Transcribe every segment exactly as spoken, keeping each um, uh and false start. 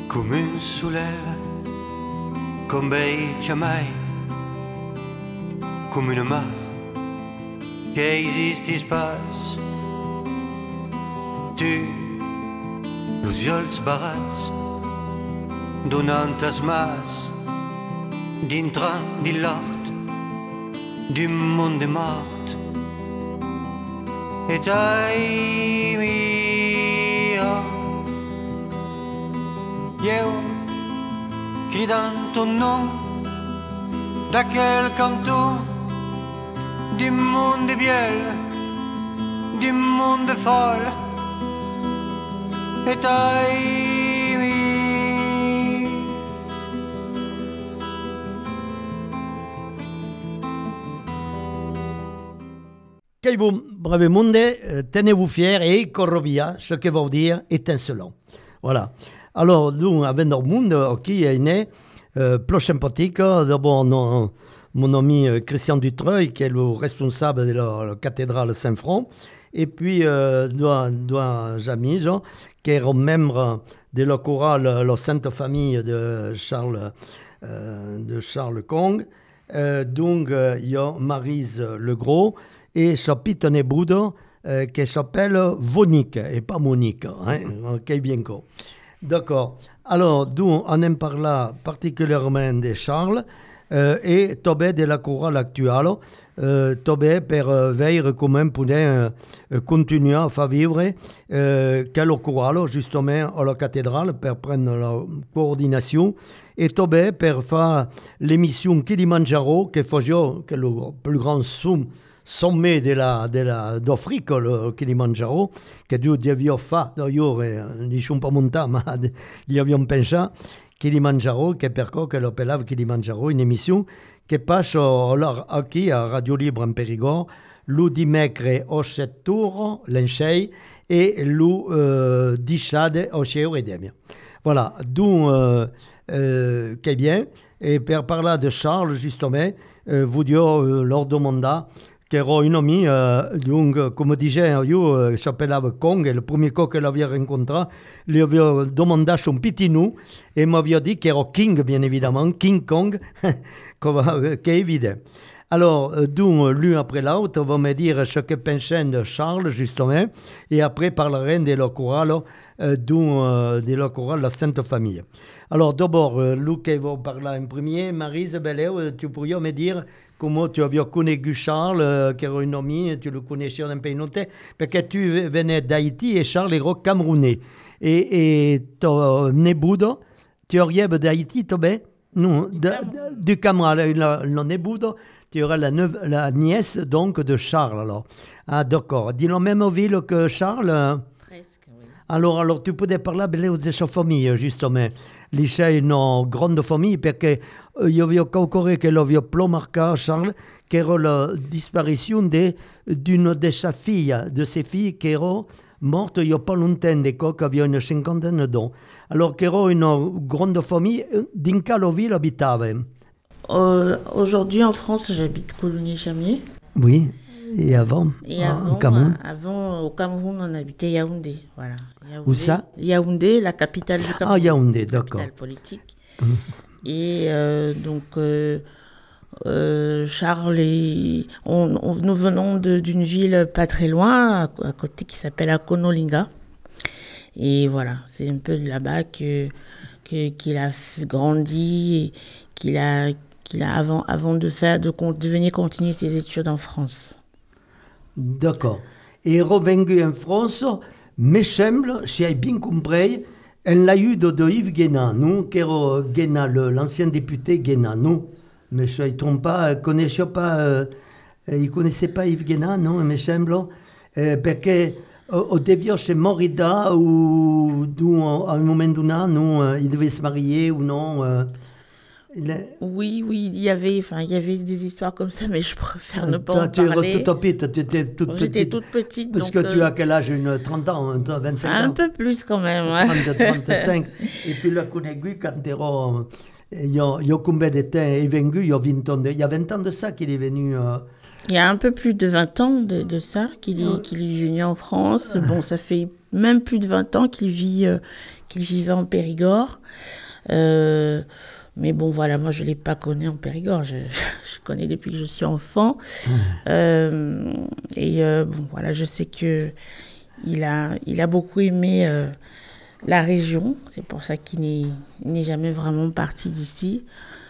come un soleil, comme bei jamais, come une mar che esiste pas. Tu, los ulls barats, donant as mas, dintre di l'art, du monde mort. Et ai mia, io cridant ton nom d'aquel canton du monde biel, du monde folle. Et ai mi. Quel beau brave monde, tenez-vous fiers et corrobia, ce que veut dire étincelant. Voilà. Alors, nous, avec notre monde, qui est né, euh, plus sympathique, d'abord non, mon ami Christian Dutreuil, qui est le responsable de la, la cathédrale Saint-Front, et puis euh, deux, deux amis, genre, qui est membre de la chorale La Sainte Famille de Charles, euh, de Charles Kong. Euh, donc, il euh, y a Maryse Legros et sa petite néboude euh, qui s'appelle Vonique, et pas Monique, hein, ok, bien quoi. D'accord. Alors, d'où on aime parler particulièrement de Charles euh, et Tobé de la chorale actuelle. Euh, Tobé per euh, veiller quand même pour euh, continuer à faire vivre euh, quelle chorale justement à la cathédrale pour prendre la coordination et Tobé per faire l'émission Kilimanjaro qui faisait que le plus grand somme sommet de la, de la, d'Afrique, le Kilimanjaro, che Dio devia fare, io non sono pas montato, ma gli abbiamo pensato, Kilimanjaro, che per cui che lo appellava Kilimanjaro, un'émission che passa qui a Radio Libre en Périgord, le dimecre au sept tours, l'enchei, et le euh, diciade au sei ore e demia. Voilà, donc, euh, euh, che bien, et per parler de Charles, justement, euh, vous dire, euh, leur demanda, che era un ami, euh, donc, come dicevo io, si appellava Kong, e il primo co che l'aveva incontrato, gli avevo domandato un pitino e mi aveva detto che era King, bien évidemment, King Kong, che è evidente. Alors, donc, l'un après l'autre, va me dire ce que pensait de Charles, justement, et après parlerai de la chorale, euh, euh, de la chorale La Sainte Famille. Alors, d'abord, euh, lui qui va parler en premier, Maryse Belleau, tu pourrais me dire comment tu avais connu Charles, euh, qui era un ami, tu le connaissais un peu noté, parce que tu venais d'Haïti et Charles era camerounais. Et, et ton néboude, tu arrives d'Haïti, toi, ben? Non, du, de, du Cameroun, le néboude, tu auras la, neuve, la nièce donc de Charles, alors. Ah, d'accord. Dis la même ville que Charles? Presque, oui. Alors, alors tu peux parler de sa famille, justement. C'est une grande famille, parce qu'il y avait encore qu'il avait plus marqué, Charles, qui era la disparition d'une de sa fille, de ses filles qui era morte il n'y a pas longtemps, qui avait une cinquantaine d'ans. Alors, qu'il era une grande famille, dans quelle ville habitait? Euh, aujourd'hui, en France, j'habite Coligny-Chamier. Oui, et avant, et en avant, Cameroun. Avant, au Cameroun, on habitait Yaoundé. Voilà. Yaoundé, Où ça? Yaoundé, la capitale du Cameroun. Ah, Yaoundé, d'accord. Capitale politique. Mmh. Et euh, donc, euh, euh, Charles, et, on, on, nous venons de, d'une ville pas très loin, à, à côté, qui s'appelle Akonolinga. Et voilà, c'est un peu là-bas que, que, qu'il a grandi, qu'il a... qu'il a avant, avant de, faire, de, de venir continuer ses études en France. D'accord. Et revenu en France, me semble, si j'ai bien compris, elle l'a eu de, de Yves Guéna, non? Qui era Guéna, le, l'ancien député Guéna, non? Mais je ne trompe pas, il ne connaissait pas, euh, il connaissait pas Yves Guéna, non, me semble, euh, parce que au début, c'est Morida, ou à un moment donné, non, il devait se marier ou non. Euh, A... Oui, oui, il y avait, enfin, il y avait des histoires comme ça, mais je préfère ne pas toi, en tu parler. Étais toute petite, tu étais toute J'étais petite. toute petite. Parce donc, que tu euh... as quel âge? Une trente ans, vingt-cinq ans? Un peu plus quand même. Ouais. trente, trente-cinq. Et puis le connu quand tu il y a, il y a combien de temps il est venu? Il y a vingt ans de, il y a vingt ans de ça qu'il est venu. Euh, Il y a un peu plus de vingt ans de, de ça qu'il est, qu'il est venu en France. Bon, ça fait même plus de vingt ans qu'il vit, euh, qu'il vivait en Périgord. Euh, mais bon, voilà, moi, je ne l'ai pas connu en Périgord. Je, je connais depuis que je suis enfant. Mmh. Euh, et euh, bon, voilà, je sais qu'il a, il a beaucoup aimé euh, la région. C'est pour ça qu'il n'est, n'est jamais vraiment parti d'ici.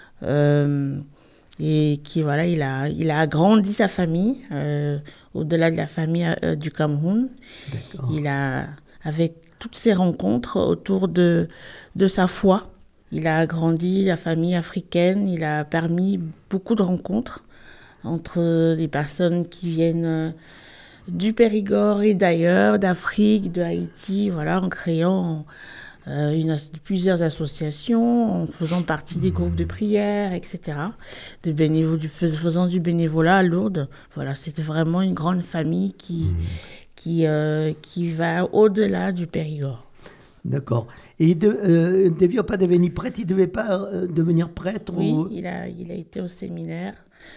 Euh, et qui, voilà, il a, il a agrandi sa famille, euh, au-delà de la famille euh, du Cameroun. D'accord. Il a, avec toutes ces rencontres autour de, de sa foi, il a agrandi la famille africaine, il a permis beaucoup de rencontres entre les personnes qui viennent du Périgord et d'ailleurs, d'Afrique, de Haïti, voilà, en créant euh, une, plusieurs associations, en faisant partie des groupes de prière, et cetera, de bénévo- du, faisant du bénévolat à Lourdes. Voilà, c'était vraiment une grande famille qui, mmh. qui, euh, qui va au-delà du Périgord. D'accord. Et il ne euh, devait pas devenir prêtre, il ne devait pas euh, devenir prêtre Oui, ou... il, a, il a été au séminaire.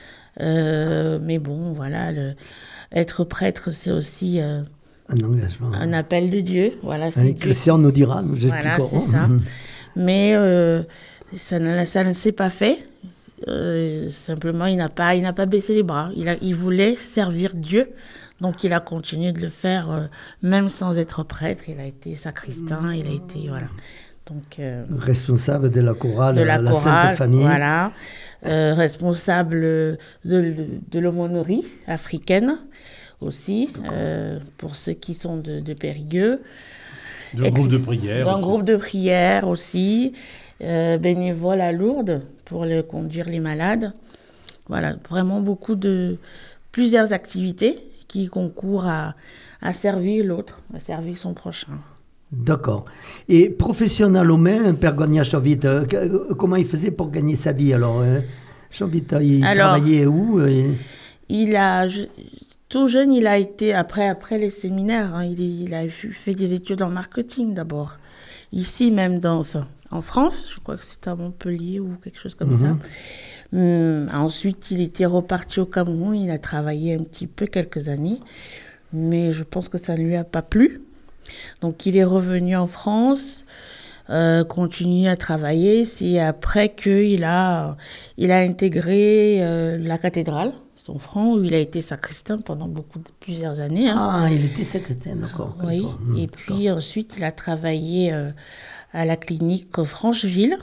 Euh, mais bon, voilà, le, être prêtre, c'est aussi euh, un engagement. Un appel de Dieu. Voilà, c'est Dieu. Christian nous dira, nous voilà, c'est ça. Mmh. Mais euh, ça, ne, ça ne s'est pas fait. Euh, simplement, il n'a pas, il n'a pas baissé les bras. Il, a, il voulait servir Dieu. Donc, il a continué de le faire, euh, même sans être prêtre. Il a été sacristain, il a été, voilà. Donc, euh, responsable de la chorale, de la, la chorale, Sainte Famille. Voilà. Euh, responsable de, de, de l'aumônerie africaine aussi, euh, pour ceux qui sont de, de Périgueux. D'un Ex- groupe de prière D'un aussi. groupe de prière aussi. Euh, bénévole à Lourdes pour le, conduire les malades. Voilà, vraiment beaucoup de... plusieurs activités qui concourent à, à servir l'autre, à servir son prochain. D'accord. Et professionnellement, Père Gagna Chavit, euh, comment il faisait pour gagner sa vie alors euh, Chavit, il alors, travaillait où et... Il a, je, tout jeune, il a été, après, après les séminaires, hein, il, il a fait des études en marketing d'abord. Ici même, dans, enfin, en France, je crois que c'était à Montpellier ou quelque chose comme mm-hmm. ça. Hum, ensuite, il était reparti au Cameroun, il a travaillé un petit peu, quelques années, mais je pense que ça ne lui a pas plu. Donc, il est revenu en France, euh, continué à travailler. C'est après qu'il a, il a intégré euh, la cathédrale, son front, où il a été sacristain pendant beaucoup, plusieurs années. Hein. Ah, il était sacristain, d'accord. Oui, d'accord. Mmh, et puis d'accord. Ensuite, il a travaillé euh, à la clinique Francheville.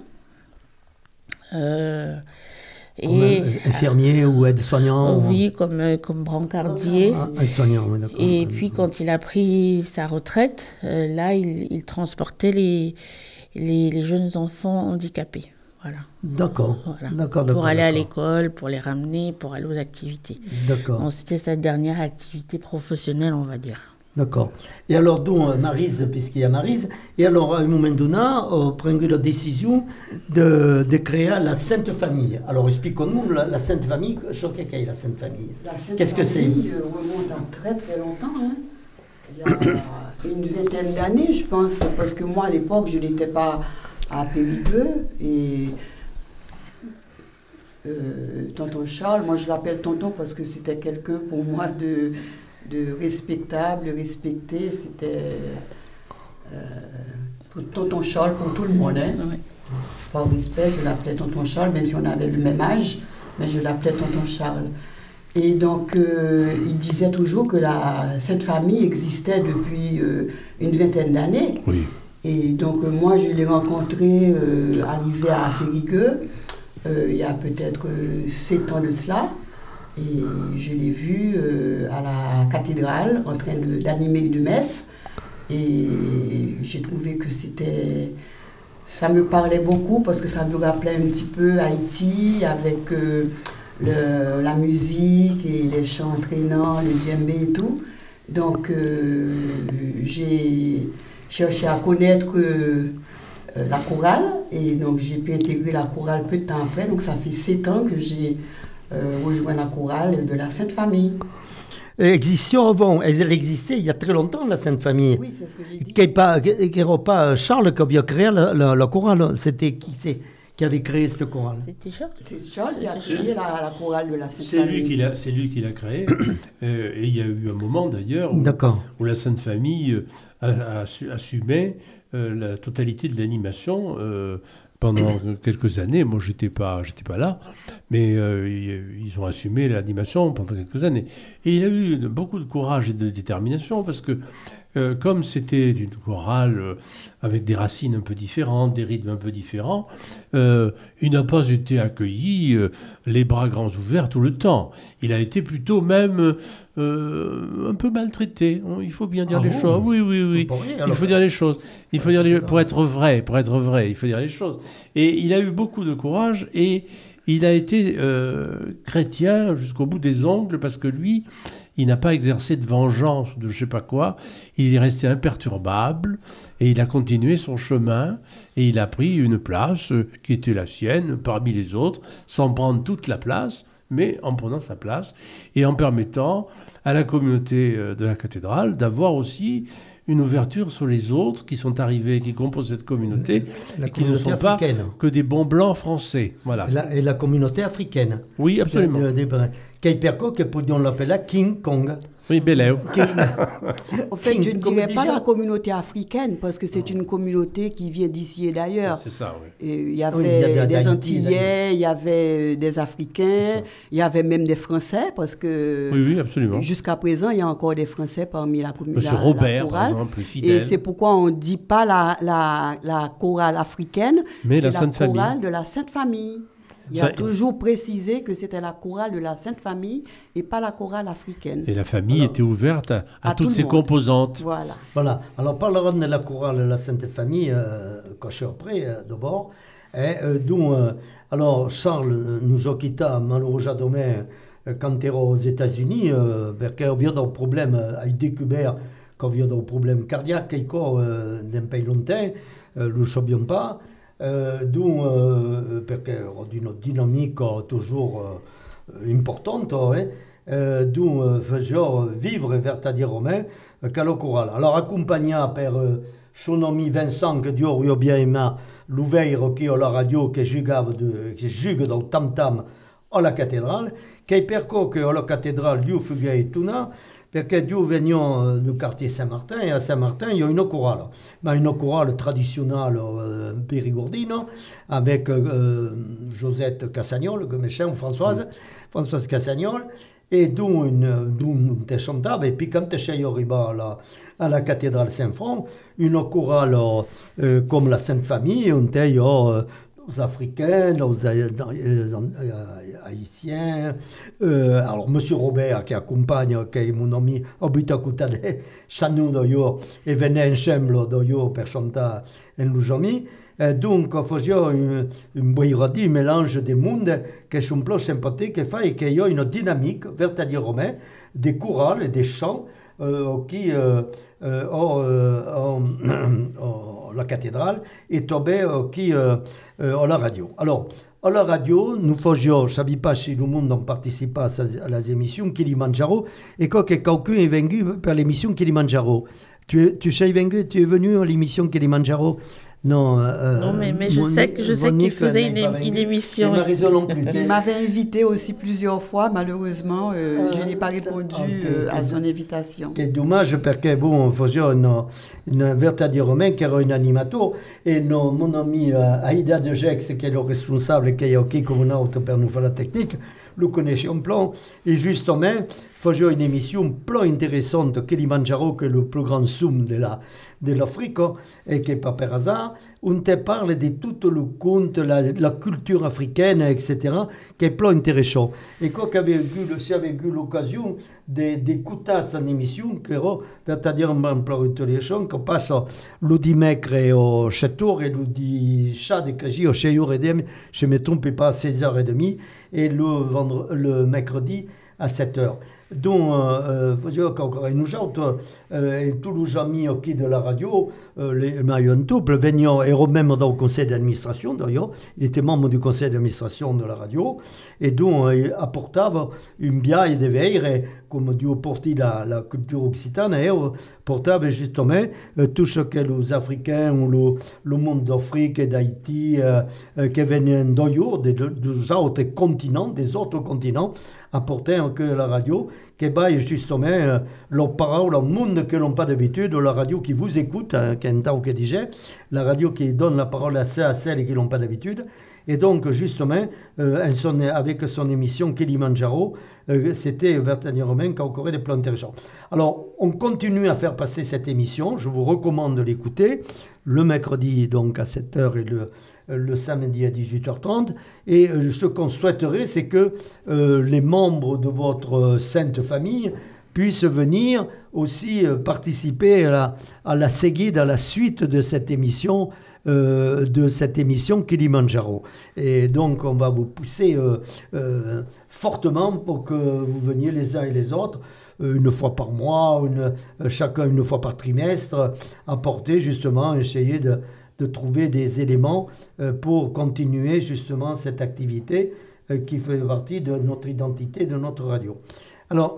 Euh, Comme et, infirmier euh, ou aide-soignant euh, Oui, comme, euh, comme brancardier. Ah, aide-soignant, oui, d'accord. Et puis, quand il a pris sa retraite, euh, là, il, il transportait les, les, les jeunes enfants handicapés. Voilà. D'accord. Voilà. d'accord, pour d'accord, aller d'accord. à l'école, pour les ramener, pour aller aux activités. D'accord. Donc, c'était sa dernière activité professionnelle, on va dire. D'accord. Et alors, donc, Maryse, puisqu'il y a Maryse, et alors, à un moment donné, on a pris la décision de, de créer la Sainte Famille. Alors, expliquons-nous, la, la Sainte Famille, je sais qu'est la Sainte Famille. La Sainte Qu'est-ce que c'est ? La Sainte Famille remonte à très très longtemps. Hein. Il y a une vingtaine d'années, je pense, parce que moi, à l'époque, je n'étais pas à Périgueux, et euh, tonton Charles, moi je l'appelle tonton parce que c'était quelqu'un pour moi de... de respectable, de respecté, c'était euh, tonton Charles pour tout le monde. Hein. Oui. Par respect, je l'appelais tonton Charles, même si on avait le même âge, mais je l'appelais tonton Charles. Et donc, euh, il disait toujours que la, cette famille existait depuis euh, une vingtaine d'années. Oui. Et donc, euh, moi, je l'ai rencontré, euh, arrivé à Périgueux, euh, il y a peut-être euh, sept ans de cela. Et je l'ai vu euh, à la cathédrale en train de, d'animer une messe. Et j'ai trouvé que c'était... ça me parlait beaucoup parce que ça me rappelait un petit peu Haïti avec euh, le, la musique et les chants entraînants, les djembés et tout. Donc euh, j'ai cherché à connaître euh, la chorale et donc j'ai pu intégrer la chorale peu de temps après. Donc ça fait sept ans que j'ai Euh, rejoint la chorale de la Sainte Famille. Existait avant, elle existait il y a très longtemps, la Sainte Famille. Oui, c'est ce que j'ai dit. Qui n'est pas, pas Charles qui a créé la, la, la chorale, c'était qui c'est qui avait créé cette chorale? C'était Charles. C'est Charles qui a créé la, la chorale de la Sainte C'est Famille. lui qui l'a, c'est lui qui l'a créé. euh, et il y a eu un moment d'ailleurs où, D'accord. où la Sainte Famille euh, a, a su- assumait euh, la totalité de l'animation euh, pendant quelques années. Moi, j'étais pas, j'étais pas là, mais euh, ils, ils ont assumé l'animation pendant quelques années. Et il a eu beaucoup de courage et de détermination parce que Euh, comme c'était une chorale euh, avec des racines un peu différentes, des rythmes un peu différents, euh, il n'a pas été accueilli euh, les bras grands ouverts tout le temps. Il a été plutôt même euh, un peu maltraité. Il faut bien dire Ah les bon choses. Oui, oui, oui. Pour rien, Il alors. faut dire les choses. Il faut dire les... pour être vrai, pour être vrai, il faut dire les choses. Et il a eu beaucoup de courage et il a été euh, chrétien jusqu'au bout des ongles parce que lui, il n'a pas exercé de vengeance ou de je sais pas quoi. Il est resté imperturbable et il a continué son chemin et il a pris une place euh, qui était la sienne parmi les autres, sans prendre toute la place, mais en prenant sa place et en permettant à la communauté euh, de la cathédrale d'avoir aussi une ouverture sur les autres qui sont arrivés, qui composent cette communauté La et qui ne sont pas africaine. que des bons blancs français. Voilà. Et la, et la communauté africaine. Oui, absolument. De- de- de- Che perco che on l'appelle King Kong. Oui, Beléo. King. En fait, King, je ne comme dirais dit pas Jean. la communauté africaine, parce que c'est une communauté qui vient d'ici et d'ailleurs. C'est ça, oui. Et il y avait Oui, il y a de- des d'Haïti, Antillais, il y avait des C'est Africains, ça. il y avait même des Français, parce que Oui, oui, absolument. jusqu'à présent, il y a encore des Français parmi la communauté. Monsieur Robert, par exemple, Et fidèle. c'est pourquoi on ne dit pas la, la, la chorale africaine, Mais c'est la Sainte Famille. chorale de la Sainte Famille. Il a Ça- toujours précisé que c'était la chorale de la Sainte Famille et pas la chorale africaine. Et la famille Alors, était ouverte à, à à tout toutes le ses monde. composantes. Voilà. Voilà. Alors, parlerons de la chorale de la Sainte Famille, euh, quand je suis après, euh, d'abord. Et, euh, dont, euh, alors, Charles euh, nous a quitté malheureusement euh, quand il était aux États-Unis, euh, parce qu'il y a des problèmes, euh, a découvert qu'il y a des problèmes cardiaques, et quoi, euh, d'un pays longtemps, euh, nous ne savions pas. Euh, donc, euh, parce qu'il y a une dynamique euh, toujours euh, importante, hein, euh, d'où euh, faisons vivre vertadirement euh, qu'à la chorale. Alors, accompagné par euh, son ami Vincent, que Dieu lui a bien aimé, l'ouvert qui a la radio, qui jugue de, qui jugue dans le tam-tam à la cathédrale, qui perco que à la cathédrale, Dieu fugait et tout là, parce que Dieu venant du quartier Saint-Martin, et à Saint-Martin, il y a une chorale. Mais une chorale traditionnelle euh, périgourdine, avec euh, Josette Cassagnol, que méchant, Françoise, Françoise Cassagnol, et d'où une, d'où une chantable, et puis quand tu arrives à la, à la cathédrale Saint-Front, une chorale euh, comme la Sainte Famille, on a euh, aux Africains, aux euh, Haïtiens, euh, alors Monsieur Robert qui accompagne, qui est mon ami, habite à côté de chez nous d'ailleurs, et venait ensemble d'ailleurs pour chanter en nos amis. Euh, donc, on faisait une, une boiradie, un mélange de monde qui sont plus sympathiques, qui fait qu'il y a une dynamique, vertadirement, des chorales et des chants euh, qui, euh, euh, ont, euh, ont, ont la cathédrale et tombé euh, qui euh, euh, à la radio. Alors, à la radio, nous faisions, je ne savais pas si le monde en participait à, à les émissions Kilimanjaro, et quand quelqu'un est venu par l'émission Kilimanjaro. Tu, es, tu sais venu, tu es venu à l'émission Kilimanjaro? Non, euh, non, mais, mais je sais que je sais qu'il faisait une, é- une émission. Non plus. Il m'avait invité aussi plusieurs fois, malheureusement, euh, je n'ai pas répondu euh, à son invitation. C'est dommage parce que bon, on faisait une, une vertadirement qui era un animateur et non, mon ami euh, Aïda de Gex, qui est le responsable, qui est OK comme on a pour nous faire la technique, le connaissait en plan et justement faisait une émission plus intéressante que Kilimanjaro, que le plus grand somme de la de l'Afrique, et qui pas par hasard, on te parle de tout le conte, la, la culture africaine, et cetera, qui est plus intéressant. Et quand j'avais eu, si j'avais eu l'occasion d'écouter cette émission, qui era, c'est-à-dire en plurilisation, qu'on passe le dimanche au château et le dimanche de Crégy au six heures trente, je ne me trompe pas, à seize heures trente, et le, vendre, le mercredi à sept heures. dont euh, euh, nous autres, euh, et tous les amis qui de la radio, euh, les Marion Touple, venaient, et même dans le conseil d'administration d'ailleurs, il était membre du conseil d'administration de la radio, et dont il apportait une biaille de veille, comme Dieu portait la, la culture occitane, et portait justement euh, tout ce que les Africains ou le, le monde d'Afrique et d'Haïti, euh, euh, qui venaient d'ailleurs, des, des autres continents, des autres continents, apporter que la radio, qui est justement euh, leur parole au monde que l'on pas d'habitude, la radio qui vous écoute, hein, ou qui disait, la radio qui donne la parole à ceux, à celles qui l'ont pas d'habitude. Et donc, justement, euh, son, avec son émission Kilimanjaro, euh, c'était Bertani Romain qui a encore des plans intéressants. Alors, on continue à faire passer cette émission. Je vous recommande de l'écouter le mercredi, donc à sept heures, et le, le samedi à dix-huit heures trente. Et euh, ce qu'on souhaiterait, c'est que euh, les membres de votre euh, sainte famille puissent venir aussi euh, participer à la, à la séguide, à la suite de cette émission, euh, de cette émission Kilimanjaro. Et donc, on va vous pousser euh, euh, fortement pour que vous veniez les uns et les autres, euh, une fois par mois, une, euh, chacun une fois par trimestre, apporter justement, essayer de, de trouver des éléments euh, pour continuer justement cette activité euh, qui fait partie de notre identité, de notre radio. Alors,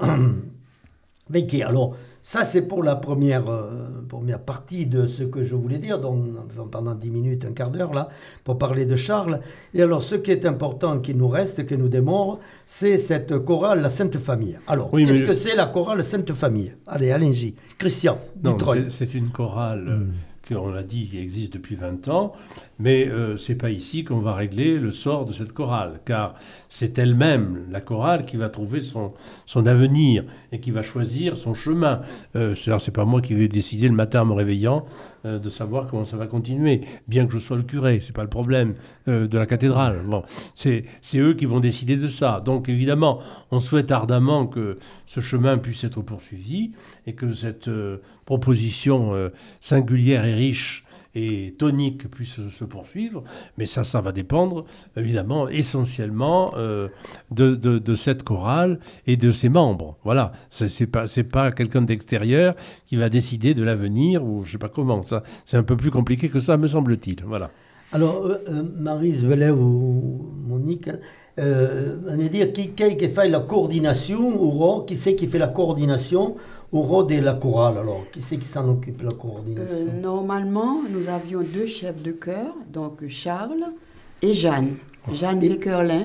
Vicky, alors, ça c'est pour la première, euh, première partie de ce que je voulais dire, donc pendant dix minutes, un quart d'heure là, pour parler de Charles. Et alors, ce qui est important, qui nous reste, qui nous démore, c'est cette chorale, la Sainte Famille. Alors, oui, qu'est-ce je... que c'est la chorale Sainte Famille? Allez, allez-y. Christian, non, c'est, c'est une chorale... Mmh. qu'on l'a dit, qui existe depuis vingt ans, mais euh, c'est pas ici qu'on va régler le sort de cette chorale, car c'est elle-même, la chorale, qui va trouver son, son avenir et qui va choisir son chemin. Euh, c'est, c'est pas moi qui vais décider le matin en me réveillant euh, de savoir comment ça va continuer, bien que je sois le curé, c'est pas le problème euh, de la cathédrale. Bon, c'est, c'est eux qui vont décider de ça. Donc évidemment, on souhaite ardemment que ce chemin puisse être poursuivi et que cette euh, proposition euh, singulière et riche et tonique puisse se poursuivre, mais ça, ça va dépendre évidemment essentiellement euh, de, de, de cette chorale et de ses membres. Voilà, c'est, c'est pas c'est pas quelqu'un d'extérieur qui va décider de l'avenir ou je sais pas comment. Ça, c'est un peu plus compliqué que ça, me semble-t-il. Voilà. Alors, euh, Maryse Velay ou Monique, euh, on va dire qui, qui, qui fait la coordination, ou qui c'est qui fait la coordination au rôle de la chorale, alors, qui c'est qui s'en occupe de la coordination? euh, Normalement, nous avions deux chefs de chœur, donc Charles et Jeanne. Jeanne Véquerlin,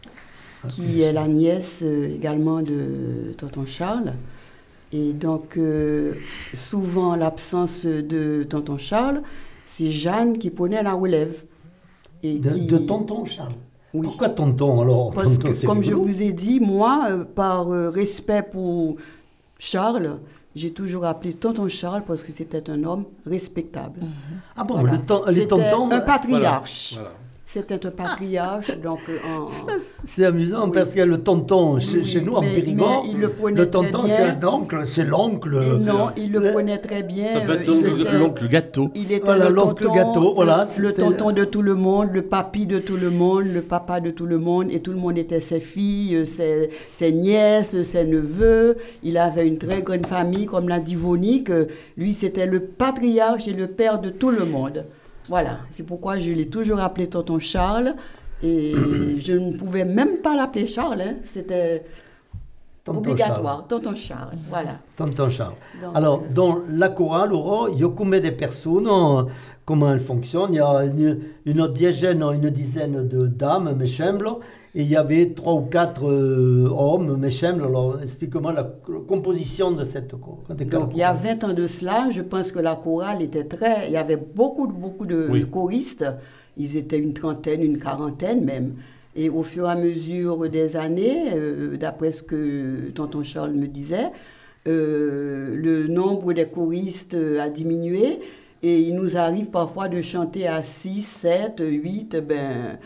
qui est la nièce euh, également de tonton Charles. Et donc, euh, souvent, l'absence de tonton Charles, c'est Jeanne qui prenait la relève. Et de, qui... de tonton Charles? Oui. Pourquoi tonton, alors? Parce tonton, que, comme je vous ai dit, moi, euh, par euh, respect pour Charles, j'ai toujours appelé tonton Charles parce que c'était un homme respectable. Mmh. Ah bon, voilà. le ton, les c'était tontons... un patriarche. Voilà. Voilà. C'était un patriarche, donc... En... Ça, c'est amusant, oui. Parce qu'il y a le tonton chez, oui, chez nous, mais, en Périgord. Le, le tonton, c'est l'oncle, c'est l'oncle. Et non, il le, le prenait très bien. Ça peut être l'oncle, l'oncle gâteau. Il était voilà, le l'oncle tonton, gâteau, voilà. Le, le tonton de tout le monde, le papi de tout le monde, le papa de tout le monde, et tout le monde était ses filles, ses, ses nièces, ses neveux. Il avait une très grande famille, comme l'a dit Vonique. Lui, c'était le patriarche et le père de tout le monde. Voilà, c'est pourquoi je l'ai toujours appelé tonton Charles, et je ne pouvais même pas l'appeler Charles, hein. C'était tonton obligatoire, Charles. Tonton Charles, voilà. Tonton Charles. Donc, alors, euh... dans la chorale, il y a combien de personnes, comment elle fonctionne? Il y a une, une dizaine, une dizaine de dames, me semble, et il y avait trois ou quatre euh, hommes, me semble. Alors, explique-moi la, la composition de cette chorale. Donc, il y a vingt ans de cela, je pense que la chorale était très... Il y avait beaucoup, beaucoup de oui. choristes. Ils étaient une trentaine, une quarantaine même. Et au fur et à mesure des années, euh, d'après ce que tonton Charles me disait, euh, le nombre des choristes a diminué. Et il nous arrive parfois de chanter à six, sept, huit, ben...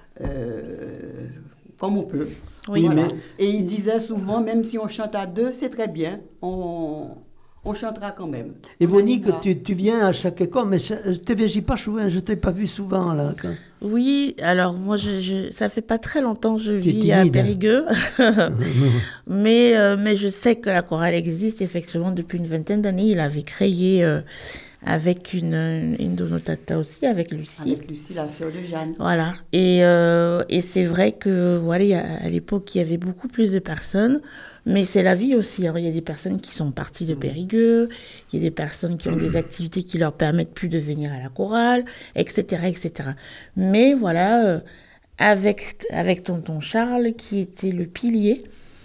Euh, comme on peut. Oui, voilà. mais... Et il disait souvent, même si on chante à deux, c'est très bien, on, on chantera quand même. Et Vonique, tu, tu viens à chaque école, mais je ne t'ai pas souvent, je ne t'ai pas vu souvent là. Quand... Oui, alors moi, je, je, ça fait pas très longtemps que je Tu es vis timide, à hein. Périgueux, mais, euh, mais je sais que la chorale existe effectivement depuis une vingtaine d'années. Il avait créé euh, avec une, une de nos tatas aussi, avec Lucie. Avec Lucie, la sœur de Jeanne. Voilà, et, euh, et c'est vrai que voilà, il y a- à l'époque, il y avait beaucoup plus de personnes, mais c'est la vie aussi. Alors, il y a des personnes qui sont parties de Périgueux, il y a des personnes qui ont des activités qui leur permettent plus de venir à la chorale, et cetera, et cetera. Mais voilà, euh, avec, avec tonton Charles, qui était le pilier,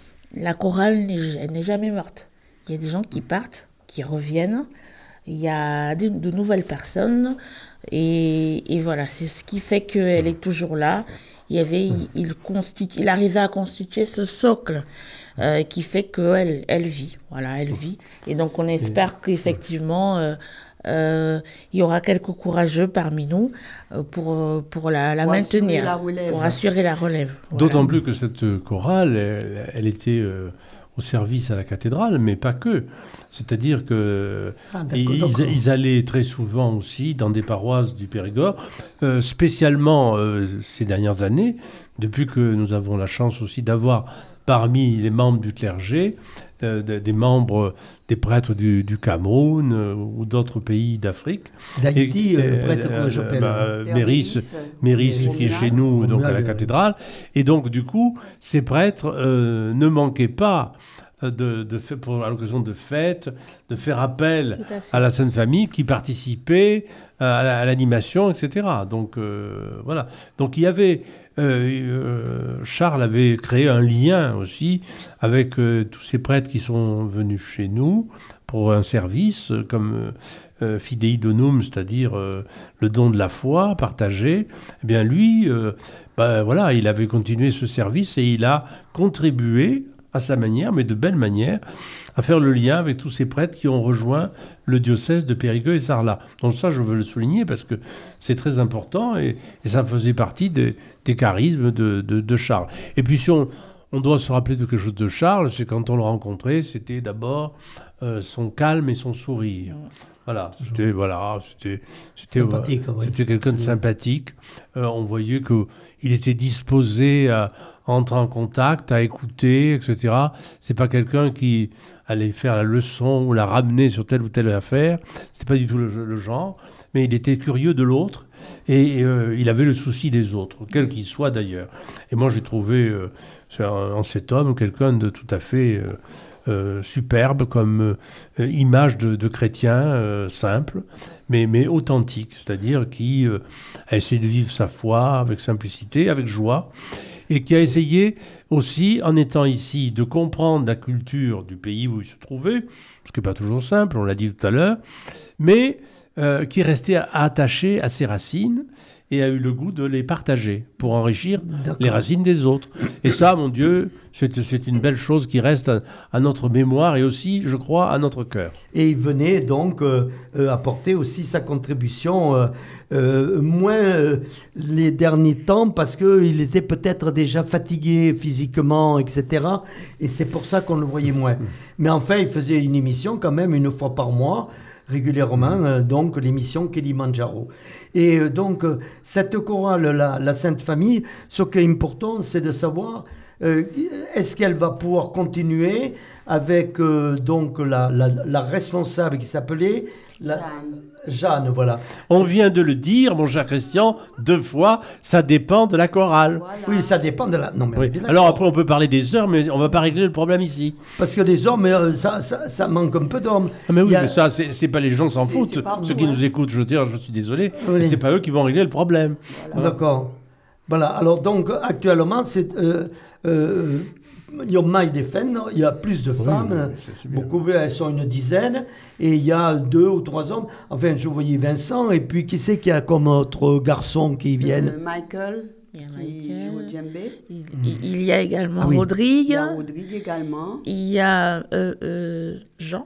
la chorale n'est elle n'est jamais morte. Il y a des gens qui partent, qui reviennent, il y a de, de nouvelles personnes, et, et voilà, c'est ce qui fait qu'elle est toujours là. Il, y avait, il, il, constitu- il arrivait à constituer ce socle euh, qui fait qu'elle elle vit. Voilà, elle vit. Et donc, on espère qu'effectivement, euh, euh, il y aura quelques courageux parmi nous euh, pour, pour la, la Pour assurer maintenir, la relève. pour assurer la relève. Voilà. D'autant plus que cette chorale, elle, elle était euh, au service à la cathédrale, mais pas que. C'est-à-dire que Ah, d'accord, ils, d'accord. ils allaient très souvent aussi dans des paroisses du Périgord, euh, spécialement euh, ces dernières années, depuis que nous avons la chance aussi d'avoir parmi les membres du clergé euh, des, des membres, des prêtres du, du Cameroun euh, ou d'autres pays d'Afrique. D'Haïti, Et, euh, euh, le prêtre, euh, comment j'appelle bah, euh, Père Méris, Méris, Méris Méris, qui est Méris, chez nous, donc à la Méris. cathédrale. Et donc, du coup, ces prêtres euh, ne manquaient pas de, de fait, pour, à l'occasion de fêtes, de faire appel Tout à fait. à la Sainte Famille qui participait à, la- à l'animation, et cetera. Donc, euh, voilà. Donc, il y avait... euh, euh, Charles avait créé un lien aussi avec euh, tous ces prêtres qui sont venus chez nous pour un service euh, comme euh, Fidei Donum, c'est-à-dire euh, le don de la foi partagé. Eh bien, lui, euh, bah, voilà, il avait continué ce service et il a contribué à sa manière, mais de belle manière, à faire le lien avec tous ces prêtres qui ont rejoint le diocèse de Périgueux et Sarlat. Donc ça, je veux le souligner parce que c'est très important et, et ça faisait partie des, des charismes de, de- de Charles. Et puis si on, on doit se rappeler de quelque chose de Charles, c'est quand on le rencontrait, c'était d'abord euh, son calme et son sourire. Voilà, c'était voilà, c'était c'était Sympathique, euh, oui. c'était quelqu'un de sympathique. Euh, on voyait que il était disposé à entrer en contact, à écouter, et cetera. C'est pas quelqu'un qui allait faire la leçon ou la ramener sur telle ou telle affaire. C'était pas du tout le, le genre, mais il était curieux de l'autre et euh, il avait le souci des autres, quel qu'il soit d'ailleurs. Et moi, j'ai trouvé euh, c'est un- en cet homme quelqu'un de tout à fait euh, euh, superbe comme euh, image de, de chrétien euh, simple, mais, mais authentique, c'est-à-dire qui euh, a essayé de vivre sa foi avec simplicité, avec joie, et qui a essayé aussi, en étant ici, de comprendre la culture du pays où il se trouvait, ce qui n'est pas toujours simple, on l'a dit tout à l'heure, mais euh, qui est resté attaché à ses racines et a eu le goût de les partager pour enrichir D'accord. les racines des autres. Et ça, mon Dieu, c'est c'est une belle chose qui reste à, à notre mémoire et aussi, je crois, à notre cœur. Et il venait donc euh, euh, apporter aussi sa contribution, euh, euh, moins euh, les derniers temps, parce qu'il était peut-être déjà fatigué physiquement, et cetera. Et c'est pour ça qu'on le voyait moins. Mais enfin, il faisait une émission quand même une fois par mois, régulièrement, euh, donc l'émission Kilimanjaro. Et euh, donc, euh, cette chorale, la, la Sainte Famille, ce qui est important, c'est de savoir... Euh, est-ce qu'elle va pouvoir continuer avec euh, donc la, la, la responsable qui s'appelait la- Jeanne. Jeanne, voilà. On vient de le dire, mon cher Christian, deux fois, ça dépend de la chorale. Voilà. Oui, ça dépend de la... Non, mais on Oui. est bien Alors d'accord. après, on peut parler des heures, mais on ne va pas régler le problème ici. Parce que les hommes, euh, ça, ça, ça manque un peu d'hommes. Ah mais oui, Il y a- mais ça, c'est c'est pas les gens s'en C'est- foutent. c'est pas nous, Ceux qui hein. nous écoutent, je veux dire, je suis désolé, Oui. mais c'est pas eux qui vont régler le problème. D'accord. Voilà, alors donc actuellement, c'est... Euh, euh, il y a Maï des Fennes, il y a plus de femmes, oui, oui, c'est- c'est bien. beaucoup, elles sont une dizaine, et il y a deux ou trois hommes. Enfin, je voyais Vincent, et puis qui c'est qu'il y a comme autre garçon qui viennent Euh, Michael, Il y a qui Michael. joue au djembé. Il, il- il y a également Ah oui. Il Rodrigue, y a Rodrigue également. il y a euh, euh, Jean.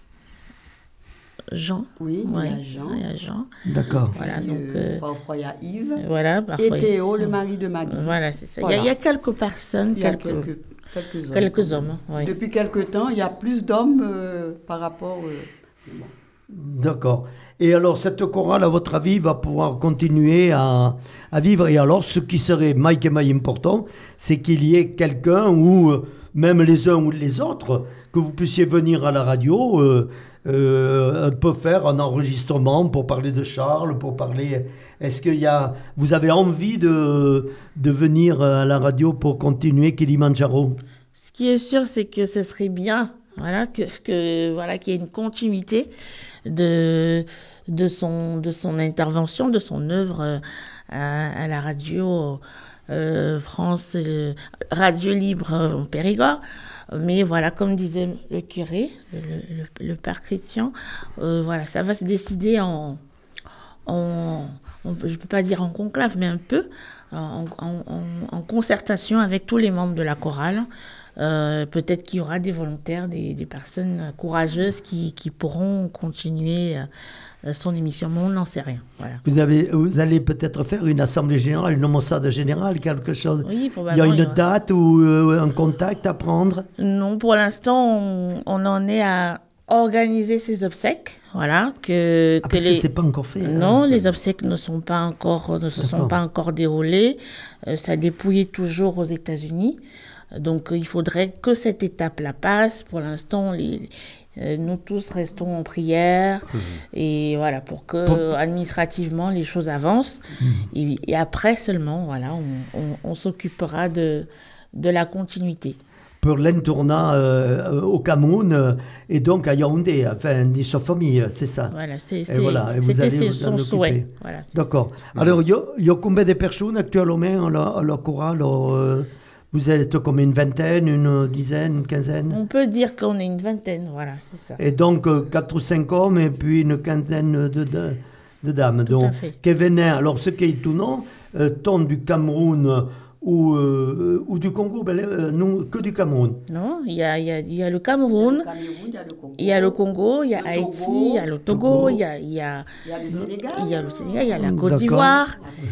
Jean. Oui, Ouais, il y a Jean. il y a Jean. D'accord. Voilà, Puis, donc. euh, euh, parfois, il y a Yves. voilà, Et parfois. Théo, le mari de Maggie. Voilà, c'est ça. Il y a- Voilà. Il y, a quelques personnes, Il y a quelques, quelques, quelques hommes. quelques hommes. Oui. Depuis quelque temps, il y a plus d'hommes euh, par rapport... euh, bon. D'accord. Et alors, cette chorale, à votre avis, va pouvoir continuer à, à vivre. Et alors, ce qui serait Mike et Mike important, c'est qu'il y ait quelqu'un ou euh, même les uns ou les autres, que vous puissiez venir à la radio, euh, euh, peut faire un enregistrement pour parler de Charles, pour parler. Est-ce qu'il y a, vous avez envie de, de venir à la radio pour continuer Kilimandjaro? Ce qui est sûr, c'est que ce serait bien, voilà, que, que voilà, qu'il y ait une continuité de de son de son intervention, de son œuvre à, à la radio euh, France euh, Radio Libre en Périgord. Mais voilà, comme disait le curé, le, le, le père Christian, euh, voilà, ça va se décider en, en, en je peux pas dire en conclave, mais un peu en, en, en, en concertation avec tous les membres de la chorale. Euh, peut-être qu'il y aura des volontaires, des, des personnes courageuses qui, qui pourront continuer euh, son émission, mais on n'en sait rien. Voilà. Vous, avez, vous allez peut-être faire une assemblée générale, une ambassade générale, quelque chose. Oui, il y a une il y aura... date ou euh, un contact à prendre? Non, pour l'instant, on, on en est à organiser ces obsèques. Voilà, que, ah, que parce les... que c'est pas encore fait. Non, hein. les obsèques ne sont pas encore, ne se sont pas encore déroulées. Euh, ça dépouille toujours aux États-Unis. Donc, il faudrait que cette étape-là passe. Pour l'instant, les, euh, nous tous restons en prière. Mmh. Et voilà, pour que pour... administrativement, les choses avancent. Mmh. Et, et après seulement, voilà, on, on, on s'occupera de, de la continuité. Pour l'entournat euh, au Cameroun euh, et donc à Yaoundé, enfin, de sa famille, c'est ça. Voilà, c'est, c'est, voilà, c'était c'est son souhait. Voilà, d'accord. Ça. Alors, il y, y a combien de personnes actuellement à la, à la chorale euh, Vous êtes comme une vingtaine, une dizaine, une quinzaine? On peut dire qu'on est une vingtaine, voilà, c'est ça. Et donc, euh, quatre ou cinq hommes et puis une quinzaine de, de, de dames. Tout donc, à fait. Qui venaient, alors ce qui est étonnant, euh, tant du Cameroun ou, euh, ou du Congo, ben, euh, non, que du Cameroun. Non, il y a, y, a, y a le Cameroun, il y a le Congo, il y a Haïti, il y a le Togo, il y a, y, a, y a le Sénégal, il y a le Sénégal, il y a la Côte d'Ivoire,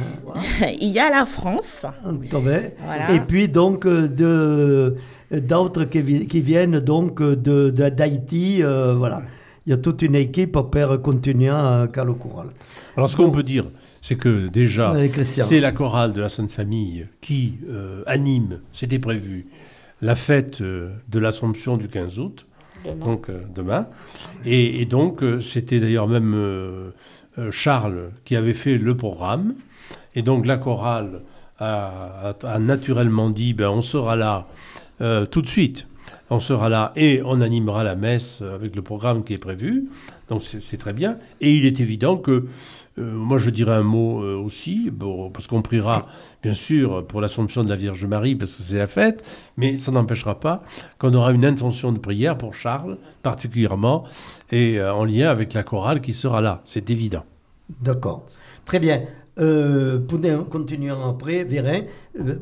il y a la France. Voilà. Et puis donc de, d'autres qui, qui viennent donc de, de, d'Haïti, euh, voilà. Il y a toute une équipe pour continuer à le choral. Alors ce bon. qu'on peut dire, c'est que déjà, ouais, c'est la chorale de la Sainte Famille qui euh, anime, c'était prévu, la fête euh, de l'Assomption du quinze août, demain. donc euh, demain. Et, et donc, euh, c'était d'ailleurs même euh, euh, Charles qui avait fait le programme. Et donc, la chorale a, a, a naturellement dit, ben, on sera là euh, tout de suite. On sera là et on animera la messe avec le programme qui est prévu. Donc, c'est, c'est très bien. Et il est évident que Euh, moi, je dirais un mot euh, aussi, bon, parce qu'on priera, bien sûr, pour l'Assomption de la Vierge Marie, parce que c'est la fête, mais ça n'empêchera pas qu'on aura une intention de prière pour Charles, particulièrement, et euh, en lien avec la chorale qui sera là, c'est évident. D'accord. Très bien. Euh, pour continuer après, Vérin, euh,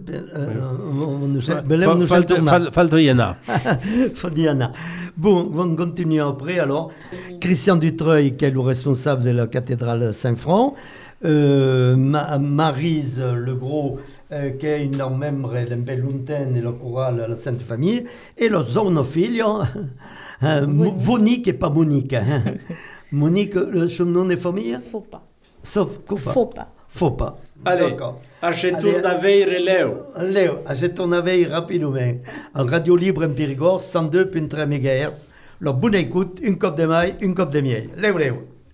euh, Faldriana. Faldriana. Bon, on continue après alors. Christian Dutreuil, qui est le responsable de la cathédrale Saint-Front, euh, Ma- Maryse Legros, euh, qui est une membre dell'Empelunten et la chorale la Sainte Famille, et le zone figlio, euh, Monique et pas Monique. Hein. Monique, son nom de famille? Faut pas. Sauf Faut pas. Faut pas. Allez, acheturnavei Léo. Léo, acheturnavei rapidement. En Radio Libre en Périgord, cent deux virgule trois mégahertz. Alors, bonne écoute, une coupe de maille, une coupe de miel. Léo, Léo.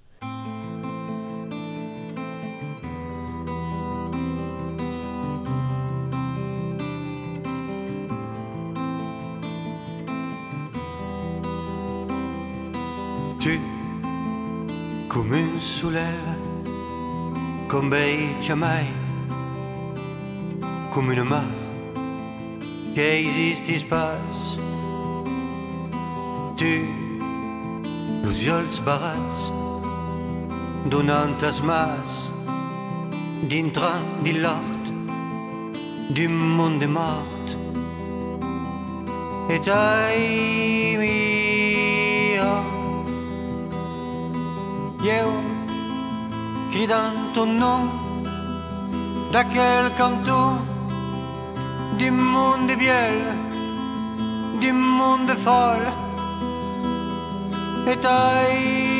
Tu, come un soleil, con bei mai, come une mar che esiste spas. Tu, los ulls barats, donant as mas, dintre de l'art, du monde mort. Et ai mia, io, cridant ton nom, d'aquel canton, du monde biel, du monde folle. Et ai